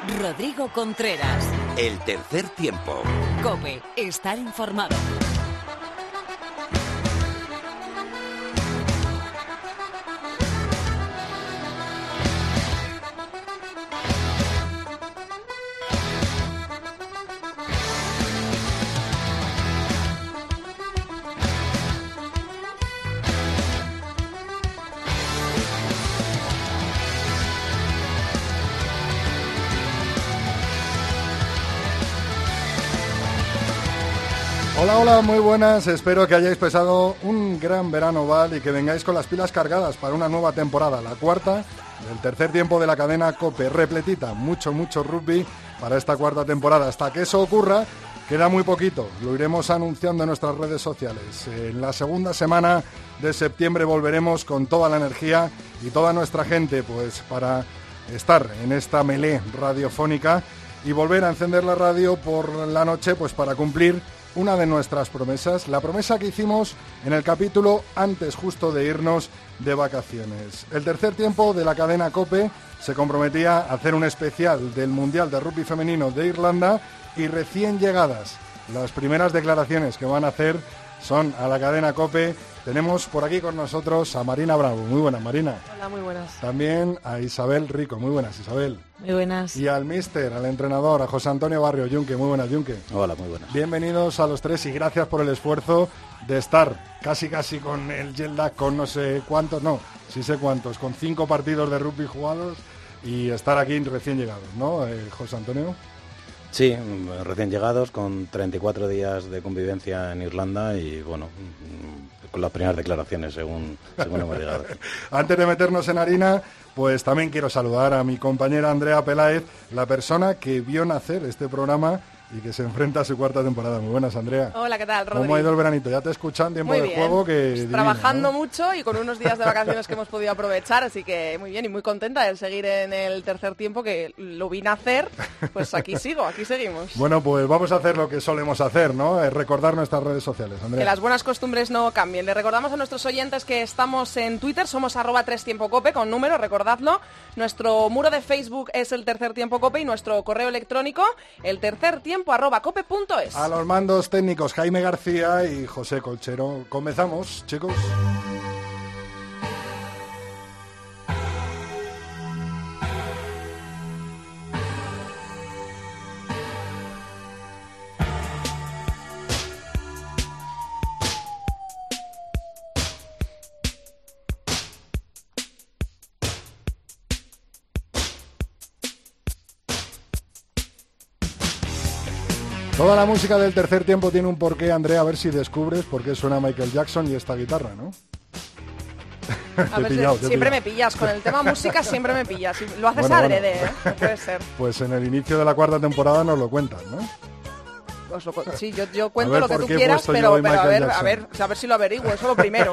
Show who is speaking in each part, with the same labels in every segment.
Speaker 1: Rodrigo Contreras.
Speaker 2: El tercer tiempo.
Speaker 1: COPE. Estar informado.
Speaker 3: Hola, muy buenas, espero que hayáis pasado un gran verano oval y que vengáis con las pilas cargadas para una nueva temporada, la cuarta del tercer tiempo de la cadena COPE, repletita, mucho rugby para esta cuarta temporada. Hasta que eso ocurra, queda muy poquito, lo iremos anunciando en nuestras redes sociales. En la segunda semana de septiembre volveremos con toda la energía y toda nuestra gente, pues para estar en esta melé radiofónica y volver a encender la radio por la noche, pues para cumplir una de nuestras promesas, la promesa que hicimos en el capítulo antes justo de irnos de vacaciones. El tercer tiempo de la cadena COPE se comprometía a hacer un especial del Mundial de Rugby Femenino de Irlanda y recién llegadas. Las primeras declaraciones que van a hacer son a la cadena COPE. Tenemos por aquí con nosotros a Marina Bravo. Muy buenas, Marina.
Speaker 4: Hola, muy buenas.
Speaker 3: También a Isabel Rico. Muy buenas, Isabel.
Speaker 4: Muy buenas.
Speaker 3: Y al míster, al entrenador, a José Antonio Barrio Yunque. Muy buenas, Yunque.
Speaker 5: Hola, muy buenas.
Speaker 3: Bienvenidos a los tres y gracias por el esfuerzo de estar casi con el jet lag, con no sé cuántos, no, sí sé cuántos, con 5 partidos de rugby jugados y estar aquí recién llegados, ¿no, José Antonio?
Speaker 5: Sí, recién llegados, con 34 días de convivencia en Irlanda y, bueno, con las primeras declaraciones, según hemos llegado.
Speaker 3: Antes de meternos en harina, pues también quiero saludar a mi compañera Andrea Peláez, la persona que vio nacer este programa y que se enfrenta a su cuarta temporada. Muy buenas, Andrea.
Speaker 4: Hola, ¿qué tal, Rodrigo?
Speaker 3: ¿Cómo ha ido el veranito? Ya te escuchan tiempo
Speaker 4: muy
Speaker 3: de
Speaker 4: bien.
Speaker 3: juego que
Speaker 4: pues
Speaker 3: divino,
Speaker 4: trabajando
Speaker 3: ¿no?
Speaker 4: mucho y con unos días de vacaciones que hemos podido aprovechar, así que muy bien y muy contenta de seguir en el tercer tiempo, que lo vi nacer, pues aquí seguimos.
Speaker 3: Bueno, pues vamos a hacer lo que solemos hacer, ¿no? Recordar nuestras redes sociales, Andrea.
Speaker 4: Que las buenas costumbres no cambien. Le recordamos a nuestros oyentes que estamos en Twitter, somos @3tiempocope con número, recordadlo. Nuestro muro de Facebook es el tercer tiempo COPE y nuestro correo electrónico eltercertiempo@cope.es.
Speaker 3: A los mandos técnicos Jaime García y José Colchero. Comenzamos, chicos. Toda la música del tercer tiempo tiene un porqué, Andrea, a ver si descubres por qué suena Michael Jackson y esta guitarra, ¿no?
Speaker 4: A ver, siempre me pillas, con el tema música siempre me pillas. Lo haces adrede, ¿eh? No puede ser.
Speaker 3: Pues en el inicio de la cuarta temporada nos lo cuentas, ¿no?
Speaker 4: Pues sí, yo cuento lo que tú quieras, pero a ver si lo averiguo, eso es lo primero.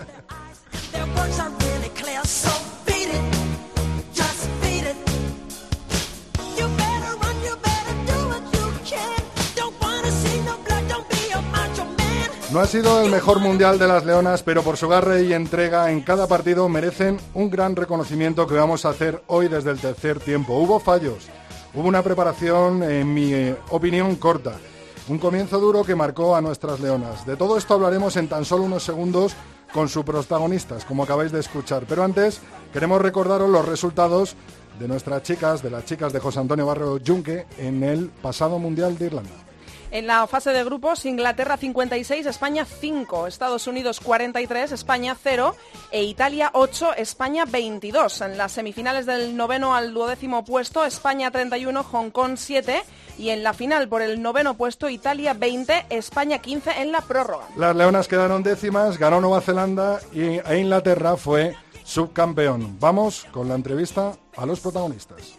Speaker 3: No ha sido el mejor mundial de las Leonas, pero por su garra y entrega en cada partido merecen un gran reconocimiento que vamos a hacer hoy desde el tercer tiempo. Hubo fallos, hubo una preparación, en mi opinión, corta. Un comienzo duro que marcó a nuestras Leonas. De todo esto hablaremos en tan solo unos segundos con sus protagonistas, como acabáis de escuchar. Pero antes queremos recordaros los resultados de nuestras chicas, de las chicas de José Antonio Barrio Yunque en el pasado Mundial de Irlanda.
Speaker 4: En la fase de grupos, Inglaterra 56, España 5, Estados Unidos 43, España 0 e Italia 8, España 22. En las semifinales del 9º al 12º puesto, España 31, Hong Kong 7 y en la final por el 9º puesto, Italia 20, España 15 en la prórroga.
Speaker 3: Las leonas quedaron décimas, ganó Nueva Zelanda e Inglaterra fue subcampeón. Vamos con la entrevista a los protagonistas.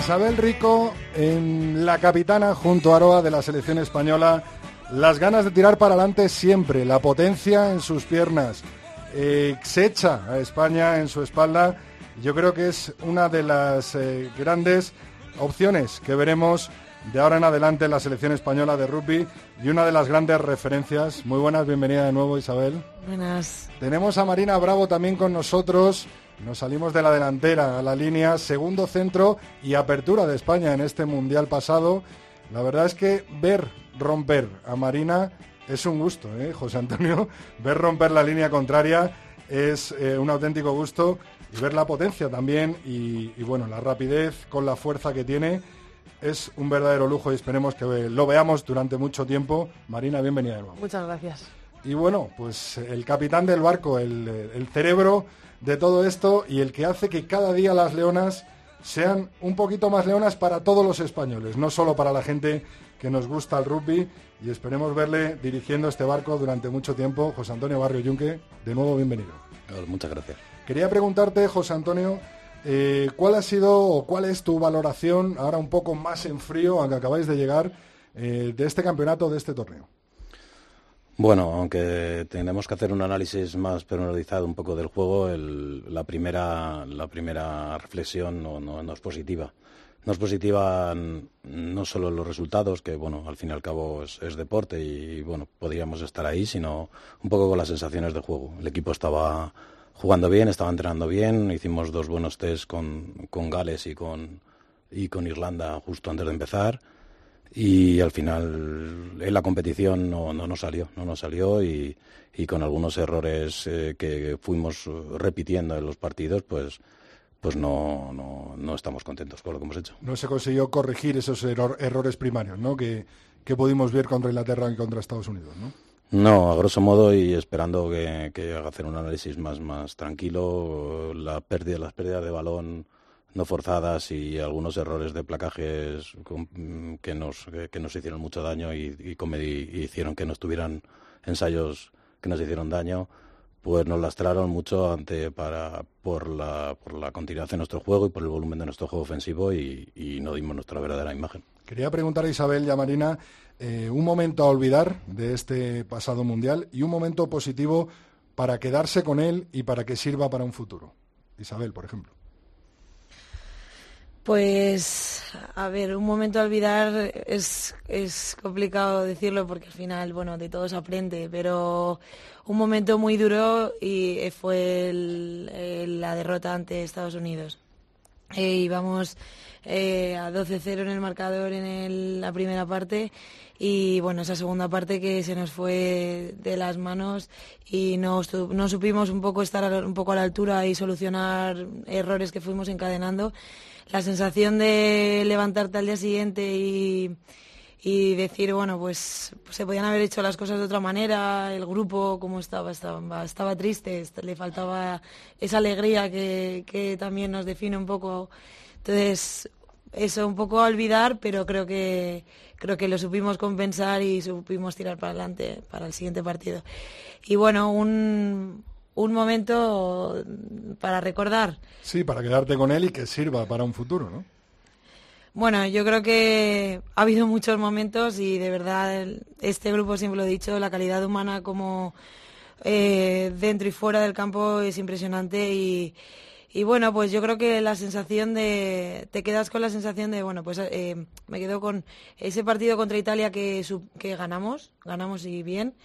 Speaker 3: Isabel Rico, en la capitana junto a Aroa de la selección española, las ganas de tirar para adelante siempre, la potencia en sus piernas, se echa a España en su espalda. Yo creo que es una de las grandes opciones que veremos de ahora en adelante en la selección española de rugby y una de las grandes referencias. Muy buenas, bienvenida de nuevo, Isabel.
Speaker 6: Buenas.
Speaker 3: Tenemos a Marina Bravo también con nosotros. Nos salimos de la delantera a la línea, segundo centro y apertura de España en este Mundial pasado. La verdad es que ver romper a Marina es un gusto, José Antonio. Ver romper la línea contraria es un auténtico gusto, y ver la potencia también y bueno, la rapidez con la fuerza que tiene es un verdadero lujo y esperemos que lo veamos durante mucho tiempo. Marina, bienvenida de nuevo.
Speaker 6: Muchas gracias.
Speaker 3: Y bueno, pues el capitán del barco, el cerebro de todo esto y el que hace que cada día las leonas sean un poquito más leonas para todos los españoles, no solo para la gente que nos gusta el rugby, y esperemos verle dirigiendo este barco durante mucho tiempo. José Antonio Barrio Yunque, de nuevo bienvenido.
Speaker 5: Muchas gracias.
Speaker 3: Quería preguntarte, José Antonio, ¿cuál ha sido o cuál es tu valoración, ahora un poco más en frío, aunque acabáis de llegar, de este campeonato, de este torneo?
Speaker 5: Bueno, aunque tenemos que hacer un análisis más personalizado un poco del juego, la primera reflexión no es positiva. No es positiva no solo los resultados, que bueno, al fin y al cabo es deporte y bueno, podríamos estar ahí, sino un poco con las sensaciones de juego. El equipo estaba jugando bien, estaba entrenando bien, hicimos 2 buenos tests con Gales y con Irlanda justo antes de empezar. Y al final en la competición no nos salió y con algunos errores que fuimos repitiendo en los partidos, pues no estamos contentos con lo que hemos hecho. No
Speaker 3: se consiguió corregir esos errores primarios, ¿no? Que pudimos ver contra Inglaterra y contra Estados Unidos, ¿no?
Speaker 5: No, a grosso modo, y esperando que haga hacer un análisis más tranquilo, las pérdidas de balón no forzadas y algunos errores de placajes que nos hicieron mucho daño y hicieron que no estuvieran ensayos que nos hicieron daño, pues nos lastraron mucho por la continuidad de nuestro juego y por el volumen de nuestro juego ofensivo y no dimos nuestra verdadera imagen.
Speaker 3: Quería preguntar a Isabel y a Marina un momento a olvidar de este pasado Mundial y un momento positivo para quedarse con él y para que sirva para un futuro. Isabel, por ejemplo.
Speaker 6: Pues, a ver, un momento a olvidar es complicado decirlo porque al final, bueno, de todo se aprende, pero un momento muy duro y fue la derrota ante Estados Unidos. Íbamos a 12-0 en el marcador en la primera parte y, bueno, esa segunda parte que se nos fue de las manos y no supimos un poco estar un poco a la altura y solucionar errores que fuimos encadenando. La sensación de levantarte al día siguiente y decir, bueno, pues se podían haber hecho las cosas de otra manera, el grupo como estaba triste, le faltaba esa alegría que también nos define un poco. Entonces, eso un poco a olvidar, pero creo que lo supimos compensar y supimos tirar para adelante para el siguiente partido. Y bueno, un momento para recordar.
Speaker 3: Sí, para quedarte con él y que sirva para un futuro, ¿no?
Speaker 6: Bueno, yo creo que ha habido muchos momentos y de verdad este grupo, siempre lo he dicho, la calidad humana como dentro y fuera del campo es impresionante y bueno, pues yo creo que te quedas con la sensación de, bueno, pues me quedo con ese partido contra Italia que ganamos y bien.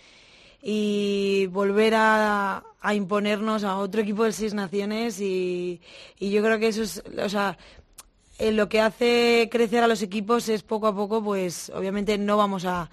Speaker 6: Y volver a imponernos a otro equipo de 6 naciones y yo creo que eso es, o sea, lo que hace crecer a los equipos es poco a poco, pues obviamente no vamos a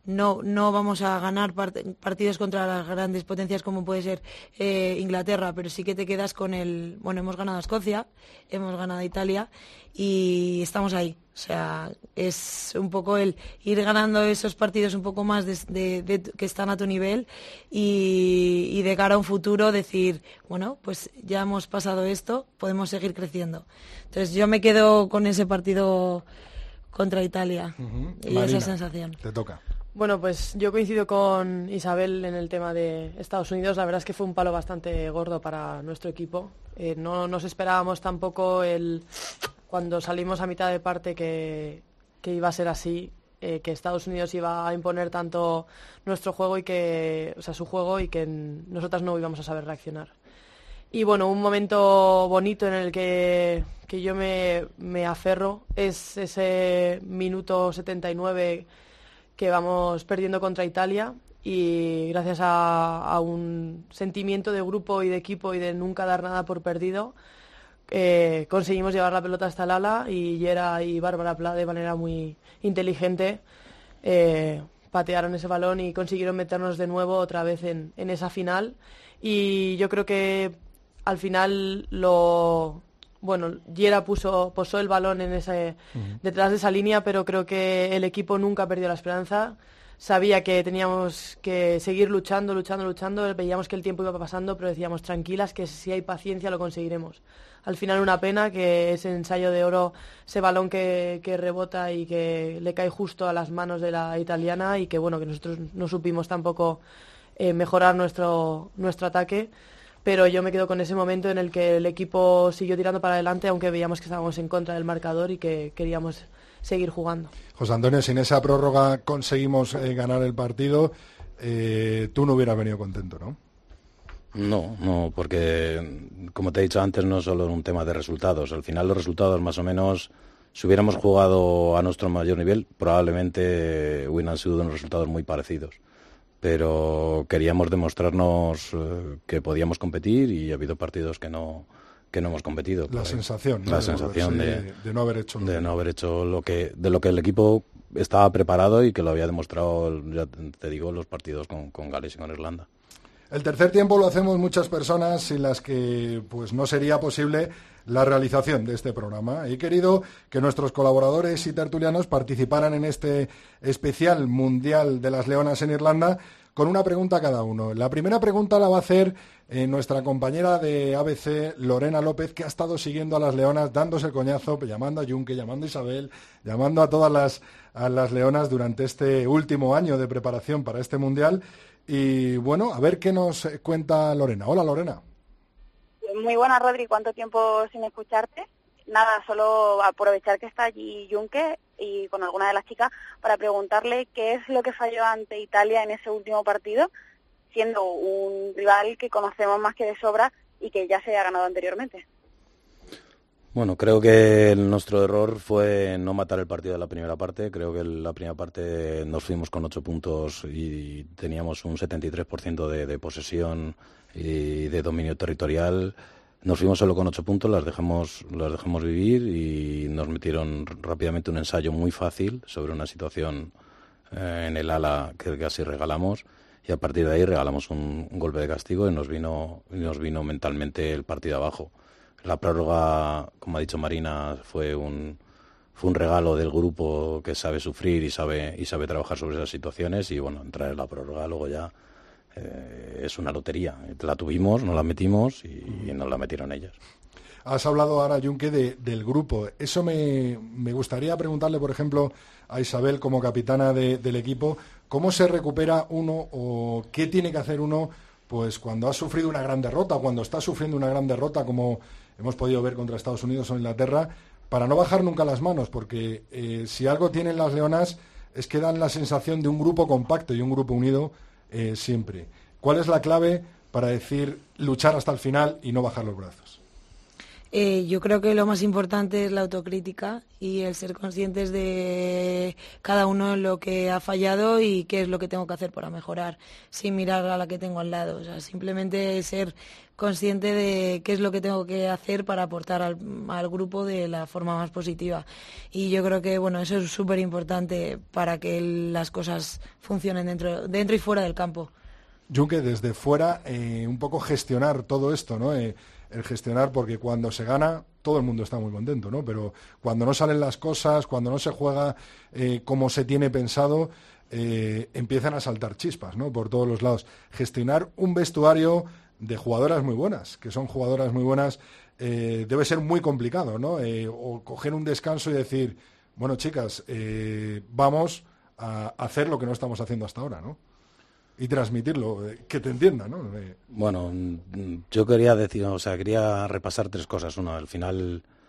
Speaker 6: ganar partidos contra las grandes potencias como puede ser Inglaterra, pero sí que te quedas con hemos ganado a Escocia, hemos ganado a Italia y estamos ahí. O sea, es un poco el ir ganando esos partidos un poco más que están a tu nivel y de cara a un futuro decir, bueno, pues ya hemos pasado esto, podemos seguir creciendo. Entonces yo me quedo con ese partido contra Italia y
Speaker 3: Marina,
Speaker 6: esa sensación.
Speaker 3: Te toca.
Speaker 7: Bueno, pues yo coincido con Isabel en el tema de Estados Unidos. La verdad es que fue un palo bastante gordo para nuestro equipo. No nos esperábamos tampoco cuando salimos a mitad de parte que iba a ser así, que Estados Unidos iba a imponer tanto nuestro juego su juego, y que nosotras no íbamos a saber reaccionar. Y bueno, un momento bonito en el que yo me aferro es ese minuto 79 que vamos perdiendo contra Italia, y gracias a un sentimiento de grupo y de equipo y de nunca dar nada por perdido, conseguimos llevar la pelota hasta el ala, y Yera y Bárbara Pla, de manera muy inteligente, patearon ese balón y consiguieron meternos de nuevo otra vez en esa final. Y yo creo que al final Yera posó el balón detrás de esa línea, pero creo que el equipo nunca perdió la esperanza. Sabía que teníamos que seguir luchando, veíamos que el tiempo iba pasando, pero decíamos tranquilas, que si hay paciencia lo conseguiremos. Al final una pena que ese ensayo de oro, ese balón que rebota y que le cae justo a las manos de la italiana, y que bueno, que nosotros no supimos tampoco mejorar nuestro ataque. Pero yo me quedo con ese momento en el que el equipo siguió tirando para adelante, aunque veíamos que estábamos en contra del marcador y que queríamos seguir jugando.
Speaker 3: José Antonio, si en esa prórroga conseguimos ganar el partido, tú no hubieras venido contento, ¿no?
Speaker 5: No, porque como te he dicho antes, no es solo un tema de resultados. Al final los resultados, más o menos, si hubiéramos jugado a nuestro mayor nivel, probablemente hubieran sido unos resultados muy parecidos. Pero queríamos demostrarnos que podíamos competir, y ha habido partidos que no hemos competido.
Speaker 3: La sensación de no haber hecho
Speaker 5: de lo que el equipo estaba preparado y que lo había demostrado, ya te digo, los partidos con Gales y con Irlanda.
Speaker 3: El tercer tiempo lo hacemos muchas personas sin las que pues no sería posible la realización de este programa. He querido que nuestros colaboradores y tertulianos participaran en este especial Mundial de las Leonas en Irlanda con una pregunta cada uno. La primera pregunta la va a hacer nuestra compañera de ABC, Lorena López, que ha estado siguiendo a las Leonas, dándose el coñazo, llamando a Yunque, llamando a Isabel, llamando a todas las Leonas durante este último año de preparación para este Mundial. Y bueno, a ver qué nos cuenta Lorena. Hola, Lorena.
Speaker 8: Muy buenas, Rodri. ¿Cuánto tiempo sin escucharte? Nada, solo aprovechar que está allí Yunque y con alguna de las chicas para preguntarle qué es lo que falló ante Italia en ese último partido, siendo un rival que conocemos más que de sobra y que ya se ha ganado anteriormente.
Speaker 5: Bueno, creo que nuestro error fue no matar el partido de la primera parte. Creo que en la primera parte nos fuimos con 8 puntos y teníamos un 73% de posesión y de dominio territorial. Nos fuimos solo con 8 puntos, las dejamos vivir, y nos metieron rápidamente un ensayo muy fácil sobre una situación en el ala que casi regalamos, y a partir de ahí regalamos un golpe de castigo y nos vino mentalmente el partido abajo. La prórroga, como ha dicho Marina, fue un regalo del grupo que sabe sufrir y sabe trabajar sobre esas situaciones, y bueno, entrar en la prórroga luego ya es una lotería. La tuvimos, nos la metimos y nos la metieron ellas.
Speaker 3: Has hablado ahora, Yunque, del grupo. Eso me gustaría preguntarle, por ejemplo, a Isabel, como capitana del equipo, ¿cómo se recupera uno o qué tiene que hacer uno pues cuando ha sufrido una gran derrota, cuando está sufriendo una gran derrota, como hemos podido ver contra Estados Unidos o Inglaterra, para no bajar nunca las manos? Porque si algo tienen las Leonas es que dan la sensación de un grupo compacto y un grupo unido siempre. ¿Cuál es la clave para decir luchar hasta el final y no bajar los brazos?
Speaker 6: Yo creo que lo más importante es la autocrítica y el ser conscientes de cada uno en lo que ha fallado y qué es lo que tengo que hacer para mejorar, sin mirar a la que tengo al lado. O sea, simplemente ser consciente de qué es lo que tengo que hacer para aportar al grupo de la forma más positiva. Y yo creo que bueno, eso es súper importante para que las cosas funcionen dentro y fuera del campo.
Speaker 3: Yunque, desde fuera, un poco gestionar todo esto, ¿no? El gestionar, porque cuando se gana todo el mundo está muy contento, ¿no? Pero cuando no salen las cosas, cuando no se juega como se tiene pensado, empiezan a saltar chispas, ¿no? Por todos los lados. Gestionar un vestuario de jugadoras muy buenas, que son jugadoras muy buenas, debe ser muy complicado, ¿no? O coger un descanso y decir, bueno, chicas, vamos a hacer lo que no estamos haciendo hasta ahora, ¿no? Y transmitirlo, que te entiendan, ¿no?
Speaker 5: Bueno, yo quería repasar 3 cosas. Uno, al final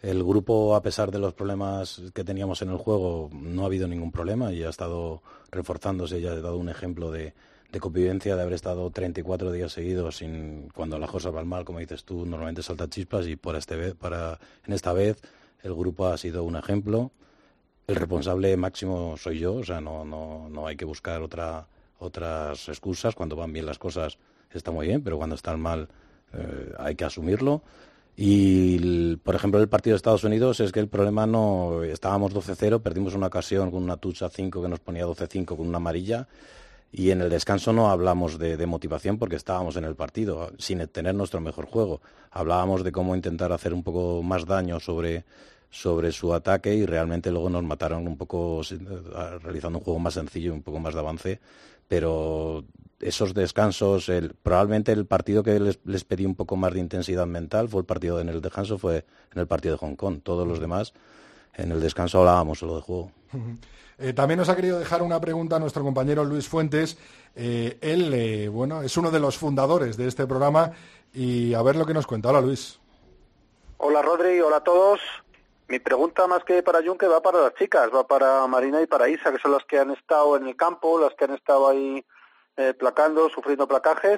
Speaker 5: El grupo, a pesar de los problemas que teníamos en el juego, no ha habido ningún problema y ha estado reforzándose. Ya he dado un ejemplo de convivencia, de haber estado 34 días seguidos cuando las cosas van mal, como dices tú, normalmente salta chispas, y en esta vez el grupo ha sido un ejemplo. El responsable máximo soy yo, o sea, no hay que buscar otras excusas. Cuando van bien las cosas está muy bien, pero cuando están mal hay que asumirlo. Y, por ejemplo, el partido de Estados Unidos es que el problema no... Estábamos 12-0, perdimos una ocasión con una touch a 5 que nos ponía 12-5 con una amarilla, y en el descanso no hablamos de motivación porque estábamos en el partido, sin tener nuestro mejor juego. Hablábamos de cómo intentar hacer un poco más daño sobre su ataque, y realmente luego nos mataron un poco realizando un juego más sencillo y un poco más de avance. Pero esos descansos, probablemente el partido que les pedí un poco más de intensidad mental fue el partido en el descanso, fue en el partido de Hong Kong. Todos los demás, en el descanso hablábamos solo de juego.
Speaker 3: También nos ha querido dejar una pregunta a nuestro compañero Luis Fuentes. Él es uno de los fundadores de este programa, y a ver lo que nos cuenta. Hola, Luis.
Speaker 9: Hola, Rodri, hola a todos. Mi pregunta, más que para Junque, va para las chicas, va para Marina y para Isa, que son las que han estado en el campo, las que han estado ahí placando, sufriendo placajes.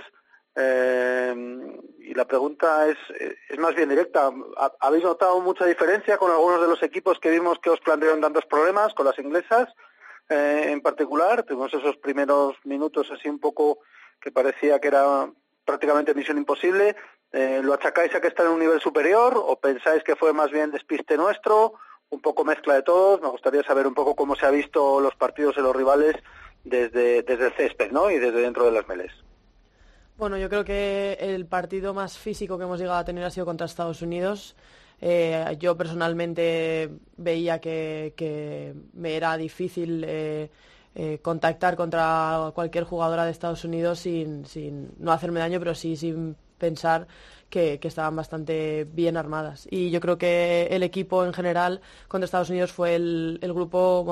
Speaker 9: Y la pregunta es más bien directa. ¿Habéis notado mucha diferencia con algunos de los equipos que vimos que os plantearon tantos problemas, con las inglesas en particular? Tuvimos esos primeros minutos así un poco que parecía que era prácticamente misión imposible. ¿Lo achacáis a que está en un nivel superior o pensáis que fue más bien despiste nuestro? Un poco mezcla de todos. Me gustaría saber un poco cómo se ha visto los partidos de los rivales desde el césped, ¿no? Y desde dentro de las meles.
Speaker 7: Bueno, yo creo que el partido más físico que hemos llegado a tener ha sido contra Estados Unidos. Yo personalmente veía que me era difícil contactar contra cualquier jugadora de Estados Unidos sin no hacerme daño, pero sí sin pensar que estaban bastante bien armadas. Y yo creo que el equipo en general contra Estados Unidos fue el grupo,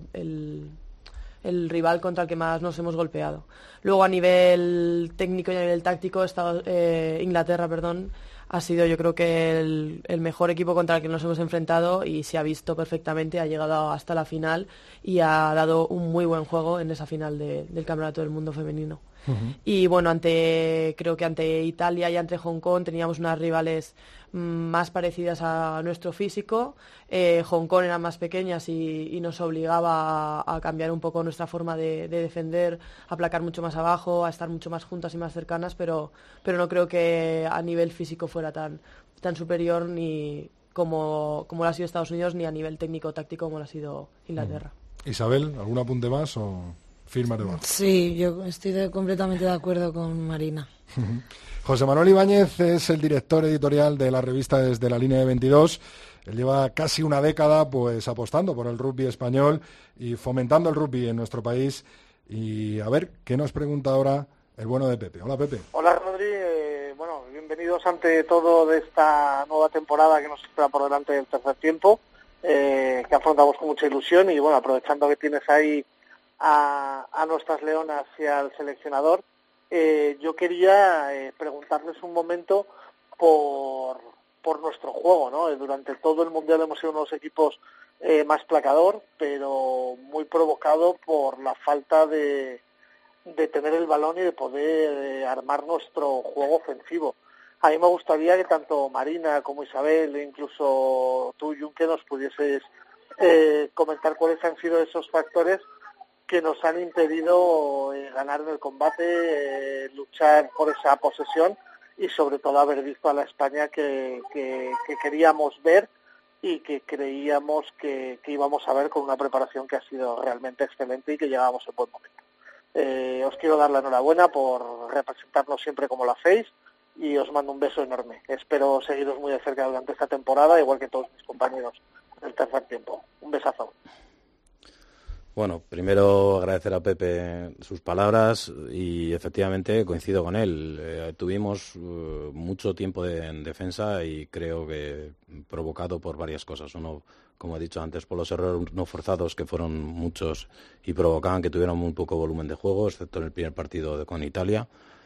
Speaker 7: el rival contra el que más nos hemos golpeado. Luego, a nivel técnico y a nivel táctico, Inglaterra, ha sido, yo creo que el mejor equipo contra el que nos hemos enfrentado, y se ha visto perfectamente. Ha llegado hasta la final y ha dado un muy buen juego en esa final del Campeonato del Mundo femenino. Uh-huh. Y bueno, creo que ante Italia y ante Hong Kong teníamos unas rivales más parecidas a nuestro físico. Hong Kong eran más pequeñas y nos obligaba a cambiar un poco nuestra forma de defender, a placar mucho más abajo, a estar mucho más juntas y más cercanas, pero no creo que a nivel físico fuera tan superior ni como lo ha sido Estados Unidos, ni a nivel técnico-táctico como lo ha sido Inglaterra.
Speaker 3: Isabel, ¿algún apunte más o firma de más?
Speaker 6: Sí, yo estoy completamente de acuerdo con Marina.
Speaker 3: José Manuel Ibáñez es el director editorial de la revista Desde la Línea de 22. Él lleva casi una década pues apostando por el rugby español y fomentando el rugby en nuestro país. Y a ver, ¿qué nos pregunta ahora el bueno de Pepe? Hola, Pepe.
Speaker 10: Hola, Rodri. Bienvenidos ante todo de esta nueva temporada que nos espera por delante del tercer tiempo, que afrontamos con mucha ilusión. Y bueno, aprovechando que tienes ahí a nuestras leonas y al seleccionador, yo quería preguntarles un momento por nuestro juego, ¿no? Durante todo el Mundial hemos sido uno de los equipos más placador, pero muy provocado por la falta de tener el balón y de poder armar nuestro juego ofensivo. A mí me gustaría que tanto Marina como Isabel, e incluso tú, Junque, nos pudieses comentar cuáles han sido esos factores que nos han impedido ganar en el combate, luchar por esa posesión y sobre todo haber visto a la España que queríamos ver y que creíamos que íbamos a ver con una preparación que ha sido realmente excelente y que llegábamos en buen momento. Os quiero dar la enhorabuena por representarnos siempre como lo hacéis y os mando un beso enorme. Espero seguiros muy de cerca durante esta temporada, igual que todos mis compañeros del tercer tiempo. Un besazo.
Speaker 5: Bueno, primero agradecer a Pepe sus palabras y efectivamente coincido con él. Tuvimos mucho tiempo en defensa y creo que provocado por varias cosas. Uno, como he dicho antes, por los errores no forzados, que fueron muchos y provocaban que tuvieran muy poco volumen de juego, excepto en el primer partido con Italia.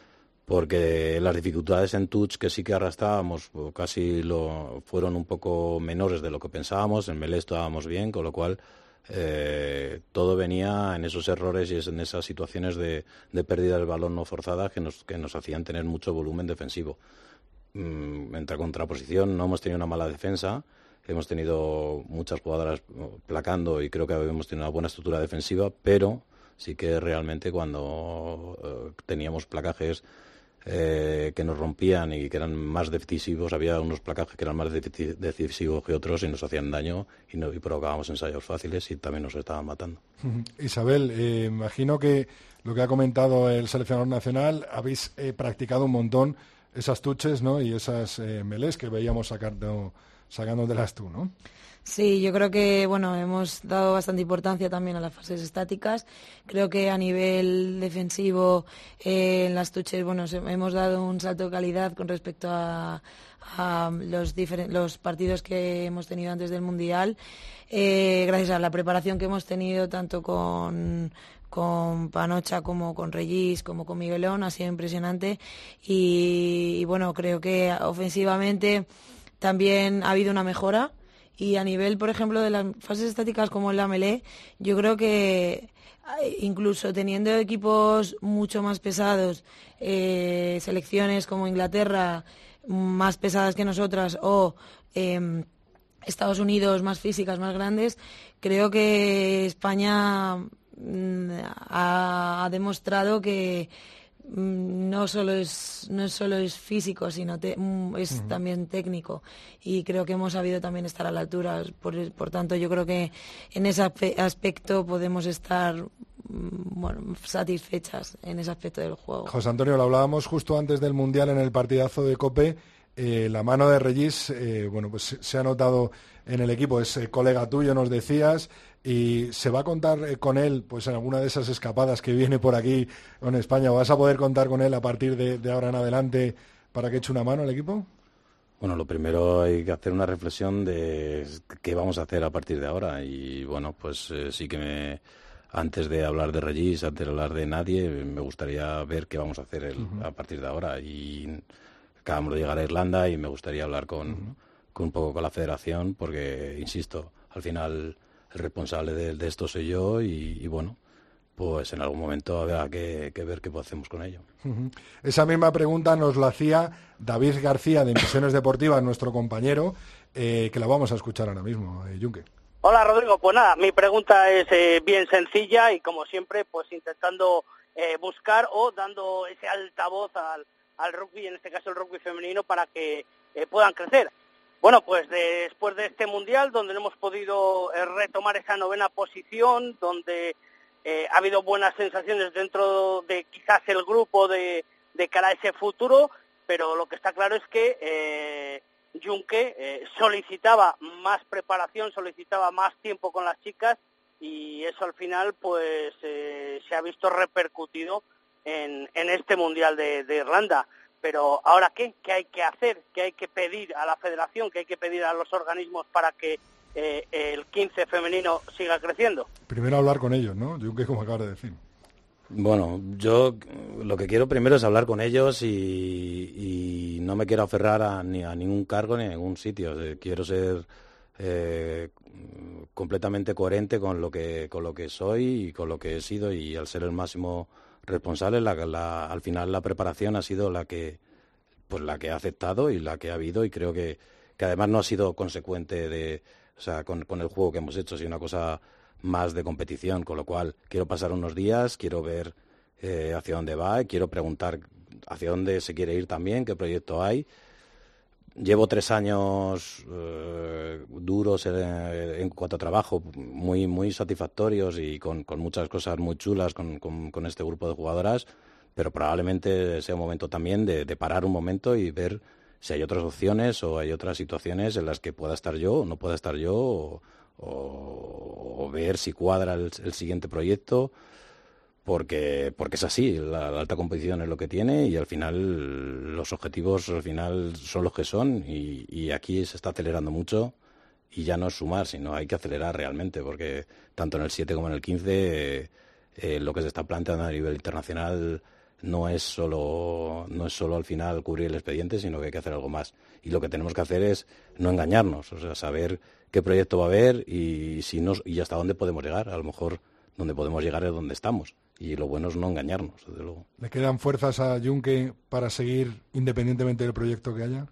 Speaker 5: porque las dificultades en touch que sí que arrastrábamos fueron un poco menores de lo que pensábamos. En melee estábamos bien, con lo cual todo venía en esos errores y en esas situaciones de pérdida del balón no forzada que nos hacían tener mucho volumen defensivo. En contraposición no hemos tenido una mala defensa, hemos tenido muchas jugadoras placando y creo que hemos tenido una buena estructura defensiva, pero sí que realmente cuando teníamos placajes que nos rompían y que eran más decisivos, había unos placajes que eran más decisivos que otros y nos hacían daño y provocábamos ensayos fáciles y también nos estaban matando.
Speaker 3: Isabel, imagino que lo que ha comentado el seleccionador nacional, habéis practicado un montón esas touches, ¿no? Y esas melés que veíamos sacándotelas tú, ¿no?
Speaker 6: Sí, yo creo que hemos dado bastante importancia también a las fases estáticas. Creo que a nivel defensivo en las touches hemos dado un salto de calidad con respecto a los partidos que hemos tenido antes del Mundial, gracias a la preparación que hemos tenido tanto con Panocha como con Regis, como con Miguelón, ha sido impresionante y creo que ofensivamente también ha habido una mejora. Y a nivel, por ejemplo, de las fases estáticas como en la melee, yo creo que incluso teniendo equipos mucho más pesados, selecciones como Inglaterra más pesadas que nosotras o Estados Unidos más físicas, más grandes, creo que España ha demostrado que no solo es físico, sino es también técnico, y creo que hemos sabido también estar a la altura. Por tanto, yo creo que en ese aspecto podemos estar satisfechas en ese aspecto del juego.
Speaker 3: José Antonio, lo hablábamos justo antes del Mundial en el partidazo de COPE. La mano de Regis, pues se ha notado en el equipo, es colega tuyo, nos decías, y se va a contar con él pues en alguna de esas escapadas que viene por aquí en España. ¿Vas a poder contar con él a partir de ahora en adelante para que eche una mano al equipo?
Speaker 5: Bueno, lo primero hay que hacer una reflexión de qué vamos a hacer a partir de ahora y sí que antes de hablar de Regis, antes de hablar de nadie, me gustaría ver qué vamos a hacer a partir de ahora. Y acabamos de llegar a Irlanda y me gustaría hablar con un poco con la federación porque, insisto, al final el responsable de esto soy yo y pues en algún momento habrá que ver qué hacemos con ello.
Speaker 3: Esa misma pregunta nos la hacía David García de Impresiones Deportivas, nuestro compañero, que la vamos a escuchar ahora mismo, Junque.
Speaker 11: Hola Rodrigo, pues nada, mi pregunta es bien sencilla y como siempre pues intentando buscar o dando ese altavoz al rugby, en este caso el rugby femenino, para que puedan crecer. Bueno, pues después de este Mundial, donde no hemos podido retomar esa 9ª posición, donde ha habido buenas sensaciones dentro de quizás el grupo de cara a ese futuro, pero lo que está claro es que Junque solicitaba más preparación, solicitaba más tiempo con las chicas y eso al final pues se ha visto repercutido en este Mundial de Irlanda. Pero ¿ahora qué? ¿Qué hay que hacer? ¿Qué hay que pedir a la federación? ¿Qué hay que pedir a los organismos para que el 15 femenino siga creciendo?
Speaker 3: Primero hablar con ellos, ¿no? Junque, como acabas de decir.
Speaker 5: Bueno, yo lo que quiero primero es hablar con ellos y no me quiero aferrar a ningún cargo ni a ningún sitio. Quiero ser completamente coherente con lo que soy y con lo que he sido, y al ser el máximo responsable, al final la preparación ha sido la que ha aceptado y la que ha habido, y creo que además no ha sido consecuente con el juego que hemos hecho, sino una cosa más de competición, con lo cual quiero pasar unos días, quiero ver hacia dónde va, quiero preguntar hacia dónde se quiere ir también, qué proyecto hay. Llevo 3 años duros en cuanto a trabajo, muy muy satisfactorios y con muchas cosas muy chulas con este grupo de jugadoras, pero probablemente sea un momento también de parar un momento y ver si hay otras opciones o hay otras situaciones en las que pueda estar yo o no pueda estar yo, o ver si cuadra el siguiente proyecto, porque es así, la alta competición es lo que tiene y al final los objetivos al final son los que son, y aquí se está acelerando mucho y ya no es sumar, sino hay que acelerar realmente, porque tanto en el 7 como en el 15 lo que se está planteando a nivel internacional no es solo al final cubrir el expediente, sino que hay que hacer algo más. Y lo que tenemos que hacer es no engañarnos, o sea, saber qué proyecto va a haber y hasta dónde podemos llegar. A lo mejor donde podemos llegar es donde estamos. Y lo bueno es no engañarnos, desde luego.
Speaker 3: ¿Le quedan fuerzas a Junque para seguir independientemente del proyecto que haya?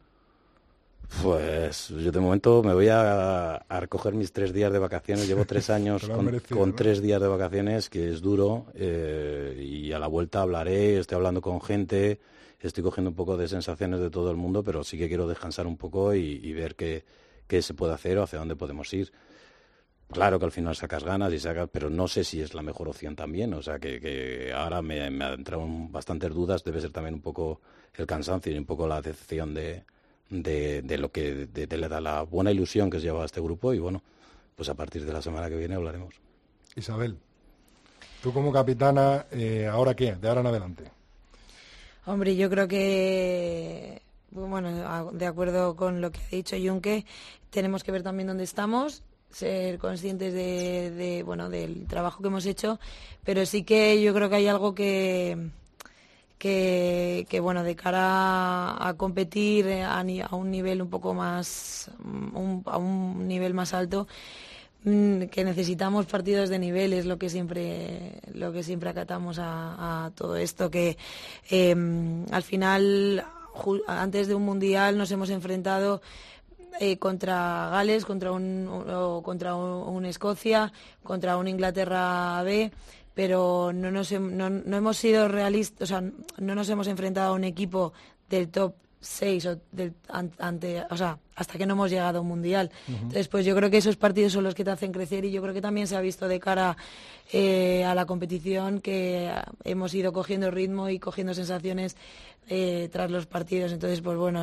Speaker 5: Pues yo de momento me voy a recoger mis 3 días de vacaciones. Llevo 3 años con 3 días de vacaciones, que es duro, y a la vuelta hablaré, estoy hablando con gente, estoy cogiendo un poco de sensaciones de todo el mundo, pero sí que quiero descansar un poco y ver qué se puede hacer o hacia dónde podemos ir. Claro que al final sacas ganas pero no sé si es la mejor opción también. O sea que ahora me han entrado bastantes dudas. Debe ser también un poco el cansancio y un poco la decepción de lo que le da la buena ilusión que os lleva a este grupo. Y bueno, pues a partir de la semana que viene hablaremos.
Speaker 3: Isabel, tú como capitana, ¿ahora qué? De ahora en adelante.
Speaker 6: Hombre, yo creo que, bueno, de acuerdo con lo que ha dicho Junque, tenemos que ver también dónde estamos, ser conscientes del trabajo que hemos hecho, pero sí que yo creo que hay algo que bueno, de cara a competir a un nivel un poco más, a un nivel más alto, que necesitamos partidos de nivel, es lo que siempre acatamos a todo esto, que al final, antes de un mundial nos hemos enfrentado contra Gales, contra un Escocia, contra un Inglaterra B, pero no hemos sido realistas, o sea, no nos hemos enfrentado a un equipo del top 6 hasta que no hemos llegado a un mundial. Entonces, pues yo creo que esos partidos son los que te hacen crecer, y yo creo que también se ha visto de cara a la competición que hemos ido cogiendo ritmo y cogiendo sensaciones tras los partidos. Entonces, pues bueno,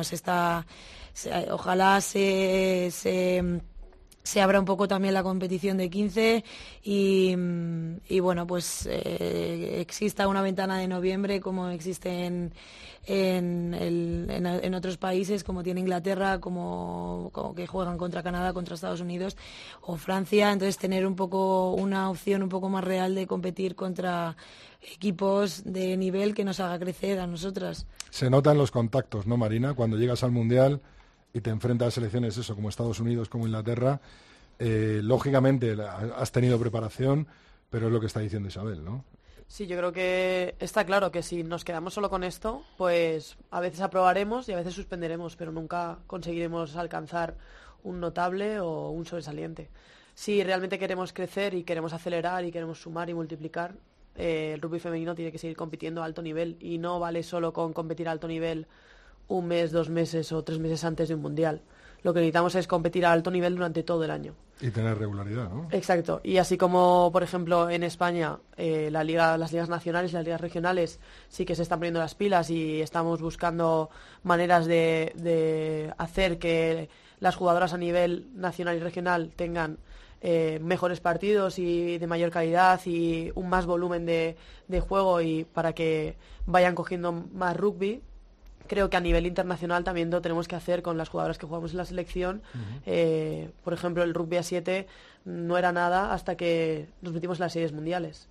Speaker 6: ojalá se abra un poco también la competición de 15 y bueno, pues exista una ventana de noviembre como existe en otros países, como tiene Inglaterra, como que juegan contra Canadá, contra Estados Unidos o Francia. Entonces tener un poco una opción un poco más real de competir contra equipos de nivel que nos haga crecer a nosotras.
Speaker 3: Se notan los contactos, ¿no, Marina? Cuando llegas al Mundial y te enfrentas a selecciones como Estados Unidos, como Inglaterra, lógicamente has tenido preparación, pero es lo que está diciendo Isabel, ¿no?
Speaker 7: Sí, yo creo que está claro que si nos quedamos solo con esto, pues a veces aprobaremos y a veces suspenderemos, pero nunca conseguiremos alcanzar un notable o un sobresaliente. Si realmente queremos crecer y queremos acelerar y queremos sumar y multiplicar, el rugby femenino tiene que seguir compitiendo a alto nivel, y no vale solo con competir a alto nivel 1 mes, 2 meses o 3 meses antes de un mundial. Lo que necesitamos es competir a alto nivel durante todo el año.
Speaker 3: Y tener regularidad, ¿no?
Speaker 7: Exacto. Y así como, por ejemplo, en España, las ligas nacionales, las ligas regionales, sí que se están poniendo las pilas y estamos buscando maneras de hacer que las jugadoras a nivel nacional y regional tengan mejores partidos y de mayor calidad y un más volumen de juego, y para que vayan cogiendo más rugby. Creo que a nivel internacional también lo tenemos que hacer con las jugadoras que jugamos en la selección. Por ejemplo, el rugby a 7 no era nada hasta que nos metimos en las series mundiales.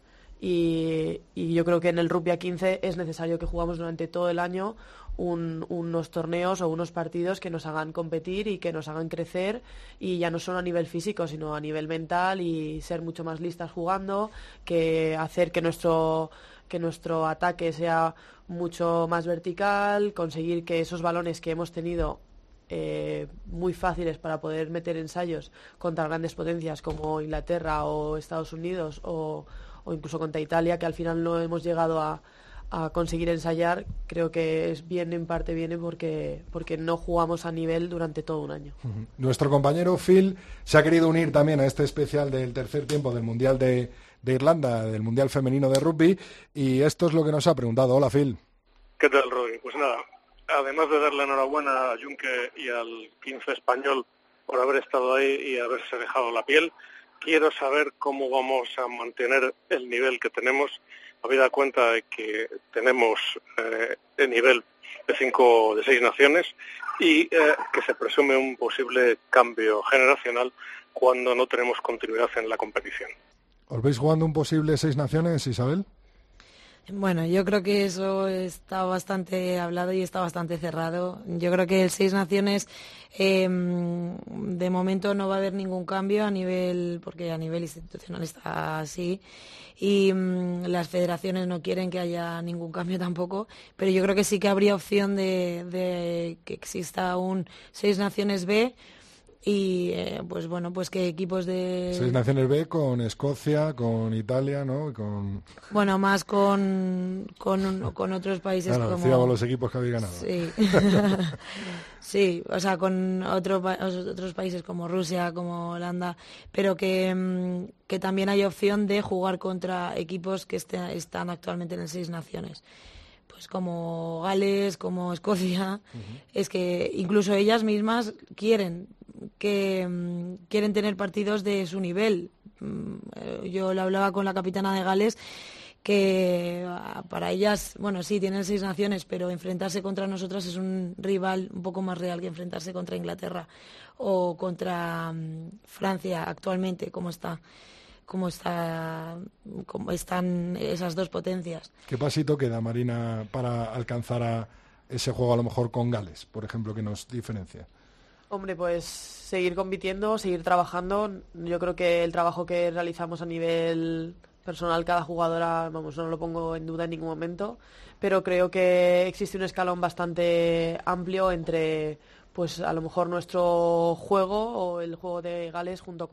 Speaker 7: Y yo creo que en el rugby a 15 es necesario que jugamos durante todo el año unos torneos o unos partidos que nos hagan competir y que nos hagan crecer, y ya no solo a nivel físico, sino a nivel mental, y ser mucho más listas jugando, que hacer que nuestro ataque sea mucho más vertical, conseguir que esos balones que hemos tenido muy fáciles para poder meter ensayos contra grandes potencias como Inglaterra o Estados Unidos o incluso contra Italia, que al final no hemos llegado a conseguir ensayar, creo que en parte viene porque no jugamos a nivel durante todo un año.
Speaker 3: Nuestro compañero Phil se ha querido unir también a este especial del tercer tiempo del Mundial de Irlanda, del Mundial Femenino de Rugby, y esto es lo que nos ha preguntado. Hola, Phil.
Speaker 12: ¿Qué tal, Roy? Pues nada, además de darle enhorabuena a Junque y al 15 español por haber estado ahí y haberse dejado la piel, quiero saber cómo vamos a mantener el nivel que tenemos, habida cuenta de que tenemos el nivel de 6 naciones y que se presume un posible cambio generacional cuando no tenemos continuidad en la competición.
Speaker 3: ¿Os veis jugando un posible 6 naciones, Isabel?
Speaker 6: Bueno, yo creo que eso está bastante hablado y está bastante cerrado. Yo creo que el Seis Naciones de momento no va a haber ningún cambio porque a nivel institucional está así y las federaciones no quieren que haya ningún cambio tampoco, pero yo creo que sí que habría opción de que exista un Seis Naciones B. Y pues bueno, pues que equipos de...
Speaker 3: Seis Naciones B con Escocia, con Italia, ¿no?
Speaker 6: Bueno, más con otros países
Speaker 3: claro,
Speaker 6: como...
Speaker 3: decíamos los equipos que habéis ganado.
Speaker 6: Sí. Sí, o sea, con otros países como Rusia, como Holanda, pero que también hay opción de jugar contra equipos que están actualmente en el Seis Naciones. Pues como Gales, como Escocia, es que incluso ellas mismas quieren tener partidos de su nivel. Yo lo hablaba con la capitana de Gales, que para ellas, bueno, sí, tienen Seis Naciones, pero enfrentarse contra nosotras es un rival un poco más real que enfrentarse contra Inglaterra o contra Francia actualmente, como están esas dos potencias.
Speaker 3: ¿Qué pasito queda, Marina, para alcanzar a ese juego a lo mejor con Gales, por ejemplo, que nos diferencia?
Speaker 7: Hombre, pues seguir compitiendo, seguir trabajando. Yo creo que el trabajo que realizamos a nivel personal, cada jugadora, vamos, no lo pongo en duda en ningún momento, pero creo que existe un escalón bastante amplio entre, pues a lo mejor nuestro juego o el juego de Gales junto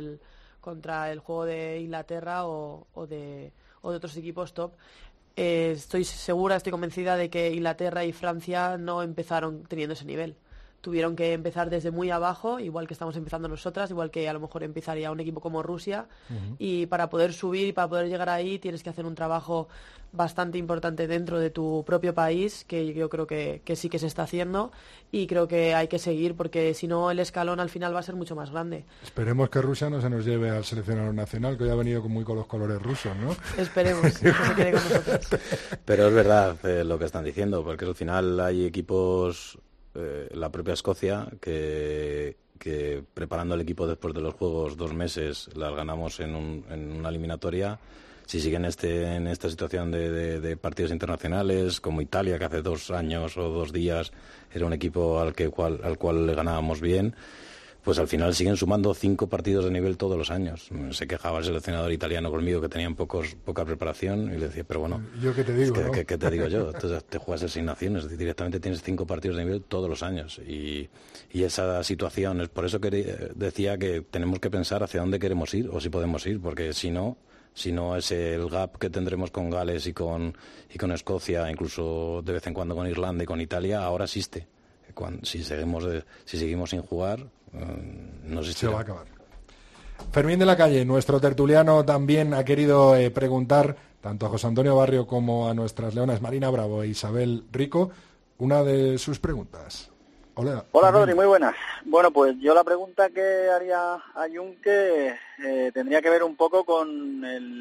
Speaker 7: contra el juego de Inglaterra o de otros equipos top. Estoy convencida de que Inglaterra y Francia no empezaron teniendo ese nivel. Tuvieron que empezar desde muy abajo, igual que estamos empezando nosotras, igual que a lo mejor empezaría un equipo como Rusia, y para poder subir y para poder llegar ahí tienes que hacer un trabajo bastante importante dentro de tu propio país, que yo creo que sí que se está haciendo, y creo que hay que seguir, porque si no el escalón al final va a ser mucho más grande.
Speaker 3: Esperemos que Rusia no se nos lleve al seleccionador nacional, que hoy ha venido con los colores rusos, ¿no?
Speaker 7: Esperemos que se quede con nosotros.
Speaker 5: Pero es verdad lo que están diciendo, porque al final hay equipos... la propia Escocia, que preparando el equipo después de los Juegos 2 meses las ganamos en una eliminatoria. Si siguen en esta situación de partidos internacionales, como Italia, que hace 2 años o 2 días era un equipo al cual le ganábamos bien, pues al final siguen sumando 5 partidos de nivel todos los años. Se quejaba el seleccionador italiano conmigo que tenían poca preparación y le decía, pero bueno,
Speaker 3: ¿yo qué te digo?
Speaker 5: ¿Qué te digo yo? Entonces te juegas el Seis Naciones, directamente tienes 5 partidos de nivel todos los años y esa situación, es por eso que decía que tenemos que pensar hacia dónde queremos ir o si podemos ir, porque si no es el gap que tendremos con Gales y con Escocia, incluso de vez en cuando con Irlanda y con Italia, ahora existe. Si seguimos sin jugar, no sé si
Speaker 3: se va a acabar. Fermín de la Calle, nuestro tertuliano, también ha querido preguntar tanto a José Antonio Barrio como a nuestras leonas Marina Bravo e Isabel Rico una de sus preguntas. Hola
Speaker 13: Rodri, muy buenas. Bueno, pues yo la pregunta que haría a Junque tendría que ver un poco con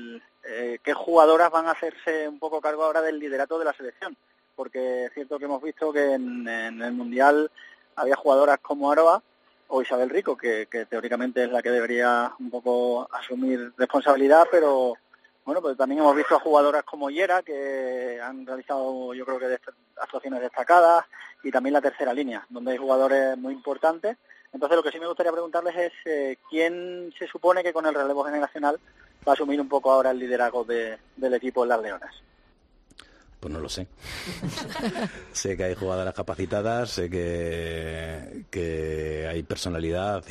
Speaker 13: qué jugadoras van a hacerse un poco cargo ahora del liderato de la selección, porque es cierto que hemos visto que en el Mundial había jugadoras como Aroa o Isabel Rico, que teóricamente es la que debería un poco asumir responsabilidad, pero bueno, pues también hemos visto a jugadoras como Yera, que han realizado, yo creo que actuaciones destacadas, y también la tercera línea, donde hay jugadores muy importantes. Entonces lo que sí me gustaría preguntarles es quién se supone que con el relevo generacional va a asumir un poco ahora el liderazgo del equipo en las Leonas.
Speaker 5: Pues no lo sé. Sé que hay jugadoras capacitadas, sé que hay personalidad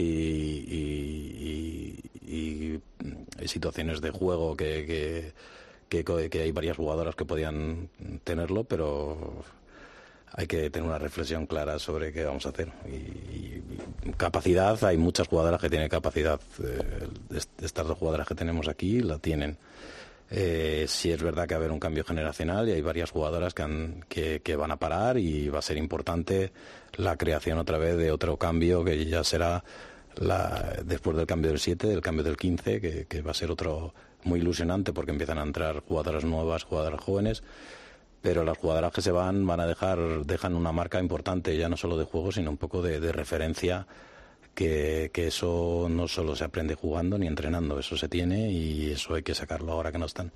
Speaker 5: y situaciones de juego que hay varias jugadoras que podían tenerlo, pero hay que tener una reflexión clara sobre qué vamos a hacer. Y capacidad, hay muchas jugadoras que tienen capacidad. Estas 2 jugadoras que tenemos aquí la tienen. Sí es verdad que va a haber un cambio generacional y hay varias jugadoras que van a parar y va a ser importante la creación otra vez de otro cambio que ya será después del cambio del 7, del cambio del 15, que va a ser otro muy ilusionante porque empiezan a entrar jugadoras nuevas, jugadoras jóvenes, pero las jugadoras que se dejan una marca importante ya no solo de juego sino un poco de referencia. Que eso no solo se aprende jugando ni entrenando, eso se tiene y eso hay que sacarlo ahora que no están.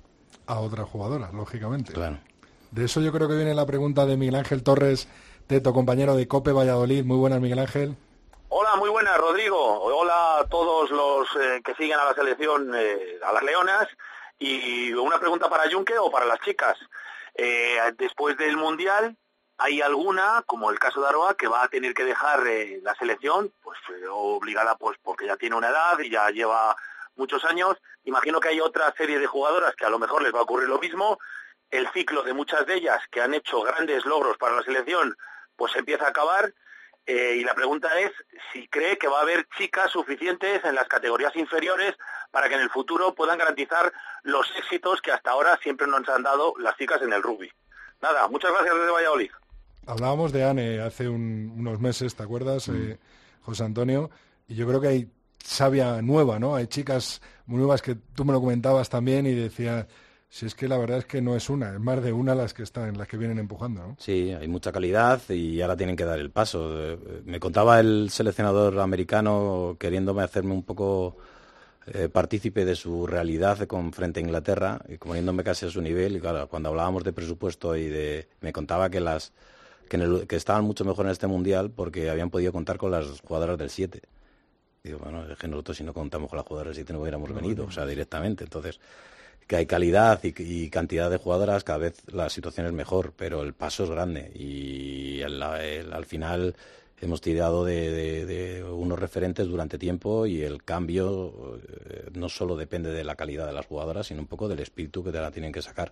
Speaker 3: a otras jugadoras, lógicamente.
Speaker 5: Claro.
Speaker 3: De eso yo creo que viene la pregunta de Miguel Ángel Torres, Teto, compañero de COPE Valladolid. Muy buenas, Miguel Ángel.
Speaker 14: Hola, muy buenas, Rodrigo. Hola a todos los que siguen a la selección, a las Leonas. Y una pregunta para Junque o para las chicas. Después del Mundial, ¿hay alguna, como el caso de Aroa, que va a tener que dejar la selección, pues obligada, pues porque ya tiene una edad y ya lleva muchos años? Imagino que hay otra serie de jugadoras que a lo mejor les va a ocurrir lo mismo. El ciclo de muchas de ellas que han hecho grandes logros para la selección, pues empieza a acabar. Y la pregunta es si cree que va a haber chicas suficientes en las categorías inferiores para que en el futuro puedan garantizar los éxitos que hasta ahora siempre nos han dado las chicas en el rugby. Nada, muchas gracias desde Valladolid.
Speaker 3: Hablábamos de ANE hace unos meses, ¿te acuerdas, José Antonio? Y yo creo que hay savia nueva, ¿no? Hay chicas muy nuevas que tú me lo comentabas también y decías... Si es que la verdad es que no es una, es más de una las que vienen empujando, ¿no?
Speaker 5: Sí, hay mucha calidad y ahora tienen que dar el paso. Me contaba el seleccionador americano queriéndome hacerme un poco partícipe de su realidad frente a Inglaterra y poniéndome casi a su nivel. Y claro, cuando hablábamos de presupuesto me contaba que que estaban mucho mejor en este mundial porque habían podido contar con las jugadoras del 7. Digo, bueno, es que nosotros si no contamos con las jugadoras del 7 no hubiéramos venido, o sea, directamente. Entonces, que hay calidad y cantidad de jugadoras, cada vez la situación es mejor, pero el paso es grande y al final hemos tirado de unos referentes durante tiempo y el cambio no solo depende de la calidad de las jugadoras, sino un poco del espíritu que te la tienen que sacar.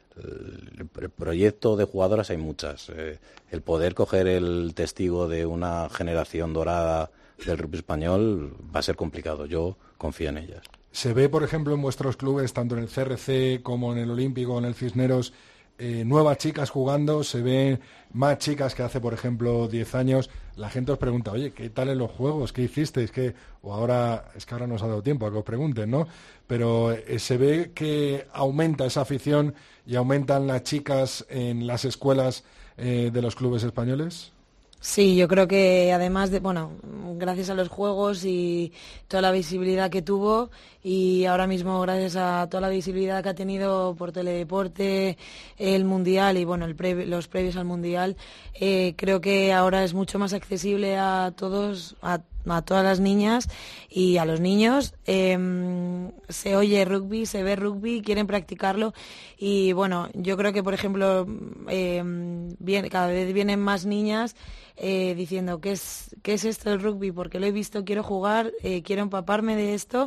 Speaker 5: El proyecto de jugadoras hay muchas. El poder coger el testigo de una generación dorada del rugby español va a ser complicado. Yo confío en ellas.
Speaker 3: Se ve, por ejemplo, en vuestros clubes, tanto en el CRC como en el Olímpico, en el Cisneros, nuevas chicas jugando, se ven más chicas que hace, por ejemplo, 10 años. La gente os pregunta, oye, ¿qué tal en los juegos? ¿Qué hicisteis? Ahora no os ha dado tiempo a que os pregunten, ¿no? Pero se ve que aumenta esa afición y aumentan las chicas en las escuelas de los clubes españoles.
Speaker 6: Sí, yo creo que además gracias a los juegos y toda la visibilidad que tuvo y ahora mismo gracias a toda la visibilidad que ha tenido por Teledeporte, el Mundial y los previos al Mundial, creo que ahora es mucho más accesible a todos, a todas las niñas y a los niños. Se oye rugby, se ve rugby, quieren practicarlo y yo creo que por ejemplo cada vez vienen más niñas diciendo ¿qué es esto del rugby? Porque lo he visto, quiero jugar, quiero empaparme de esto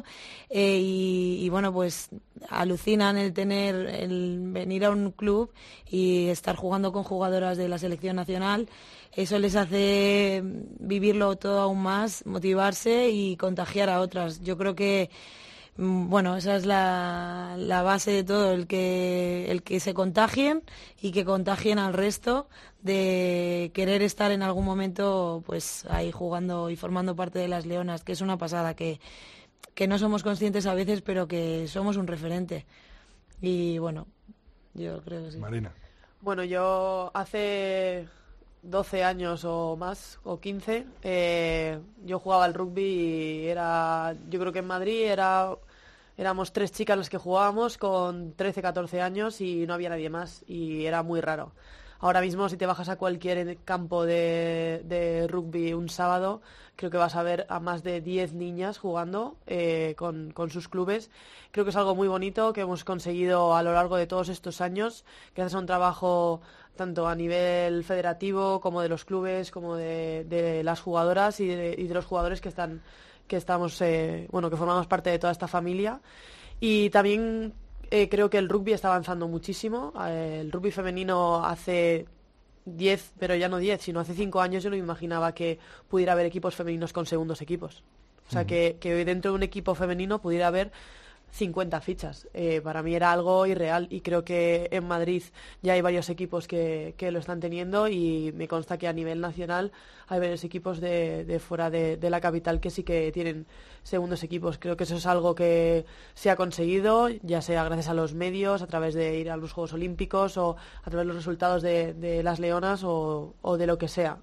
Speaker 6: pues alucinan el venir a un club y estar jugando con jugadoras de la selección nacional. Eso les hace vivirlo todo aún más, motivarse y contagiar a otras. Yo creo que esa es la base de todo, el que se contagien y que contagien al resto de querer estar en algún momento pues ahí jugando y formando parte de las Leonas, que es una pasada, que no somos conscientes a veces, pero que somos un referente. Y yo creo que sí.
Speaker 3: Marina.
Speaker 7: Bueno, yo hace 12 años o más, o 15, yo jugaba al rugby y yo creo que en Madrid éramos 3 chicas las que jugábamos con 13, 14 años y no había nadie más y era muy raro. Ahora mismo si te bajas a cualquier campo de rugby un sábado, creo que vas a ver a más de 10 niñas jugando con sus clubes. Creo que es algo muy bonito que hemos conseguido a lo largo de todos estos años, gracias a un trabajo tanto a nivel federativo como de los clubes, como de las jugadoras y de los jugadores que formamos parte de toda esta familia. Y también creo que el rugby está avanzando muchísimo. El rugby femenino hace 10, pero ya no 10, sino hace 5 años yo no me imaginaba que pudiera haber equipos femeninos con segundos equipos. O sea, que dentro de un equipo femenino pudiera haber 50 fichas. Para mí era algo irreal y creo que en Madrid ya hay varios equipos que lo están teniendo y me consta que a nivel nacional hay varios equipos de fuera de la capital que sí que tienen segundos equipos. Creo que eso es algo que se ha conseguido, ya sea gracias a los medios, a través de ir a los Juegos Olímpicos o a través de los resultados de las Leonas o de lo que sea.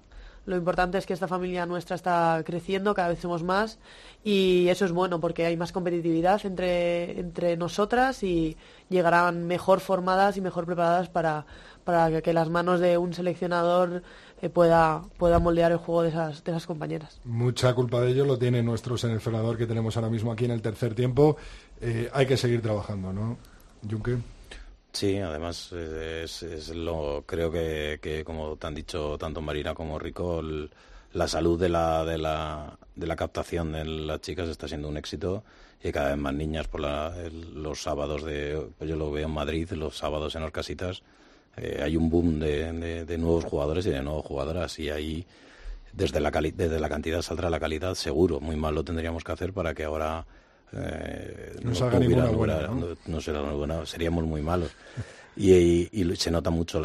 Speaker 7: Lo importante es que esta familia nuestra está creciendo, cada vez somos más y eso es bueno porque hay más competitividad entre nosotras y llegarán mejor formadas y mejor preparadas para que las manos de un seleccionador pueda moldear el juego de esas compañeras.
Speaker 3: Mucha culpa de ello lo tiene nuestro seleccionador que tenemos ahora mismo aquí en el tercer tiempo. Hay que seguir trabajando, ¿no, Junque?
Speaker 5: Sí, además creo que como te han dicho tanto Marina como Rico, la salud de la captación de las chicas está siendo un éxito y cada vez más niñas por los sábados pues yo lo veo en Madrid, los sábados en Orcasitas hay un boom de nuevos jugadores y de nuevas jugadoras y ahí desde la cantidad saldrá la calidad seguro. Muy mal lo tendríamos que hacer para que ahora
Speaker 3: no salga ninguna buena,
Speaker 5: no será buena, seríamos muy malos y se nota mucho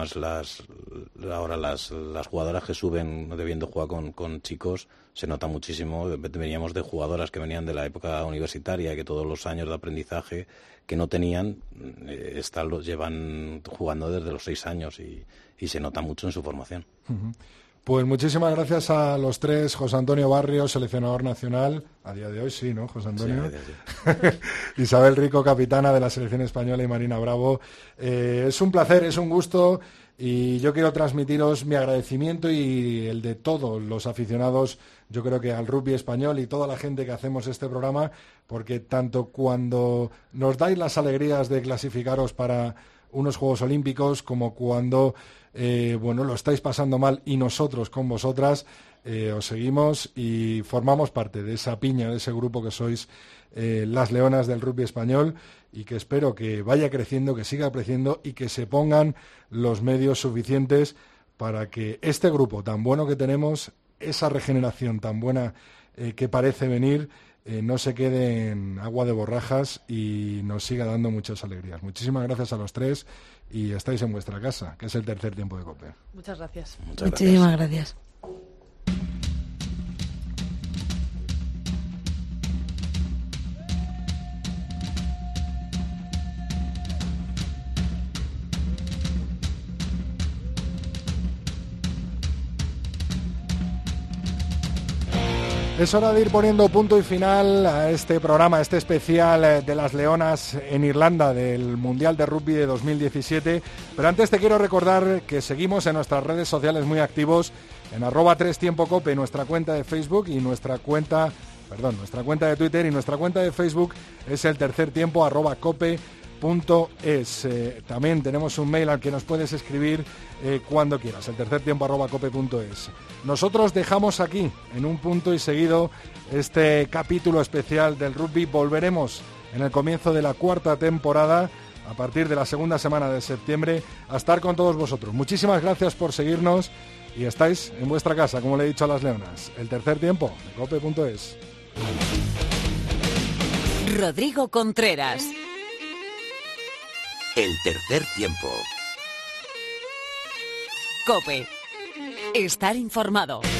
Speaker 5: ahora las jugadoras que suben debiendo jugar con chicos, se nota muchísimo. Veníamos de jugadoras que venían de la época universitaria, que todos los años de aprendizaje que no tenían los llevan jugando desde los 6 años y se nota mucho en su formación.
Speaker 3: Uh-huh. Pues muchísimas gracias a los tres. José Antonio Barrios, seleccionador nacional, a día de hoy sí, ¿no, José Antonio? Sí. Isabel Rico, capitana de la selección española, y Marina Bravo. Es un placer, es un gusto, y yo quiero transmitiros mi agradecimiento y el de todos los aficionados, yo creo que al rugby español y toda la gente que hacemos este programa, porque tanto cuando nos dais las alegrías de clasificaros para unos Juegos Olímpicos como cuando lo estáis pasando mal y nosotros con vosotras os seguimos y formamos parte de esa piña, de ese grupo que sois las leonas del rugby español y que espero que vaya creciendo, que siga creciendo y que se pongan los medios suficientes para que este grupo tan bueno que tenemos, esa regeneración tan buena que parece venir, no se quede en agua de borrajas y nos siga dando muchas alegrías. Muchísimas gracias a los tres y estáis en vuestra casa, que es el tercer tiempo de COPE.
Speaker 7: Muchas gracias.
Speaker 6: Muchísimas gracias.
Speaker 3: Es hora de ir poniendo punto y final a este programa, a este especial de las Leonas en Irlanda del Mundial de Rugby de 2017. Pero antes te quiero recordar que seguimos en nuestras redes sociales muy activos en @3tiempocope, nuestra cuenta de Facebook y nuestra cuenta de Twitter, y nuestra cuenta de Facebook es el tercer tiempo @cope.es. También tenemos un mail al que nos puedes escribir cuando quieras, el tercer tiempo @cope.es. Nosotros dejamos aquí, en un punto y seguido, este capítulo especial del rugby. Volveremos en el comienzo de la cuarta temporada, a partir de la segunda semana de septiembre, a estar con todos vosotros. Muchísimas gracias por seguirnos y estáis en vuestra casa, como le he dicho a las leonas. El tercer tiempo de cope.es.
Speaker 1: Rodrigo Contreras.
Speaker 2: El tercer tiempo.
Speaker 1: COPE. Estar informado.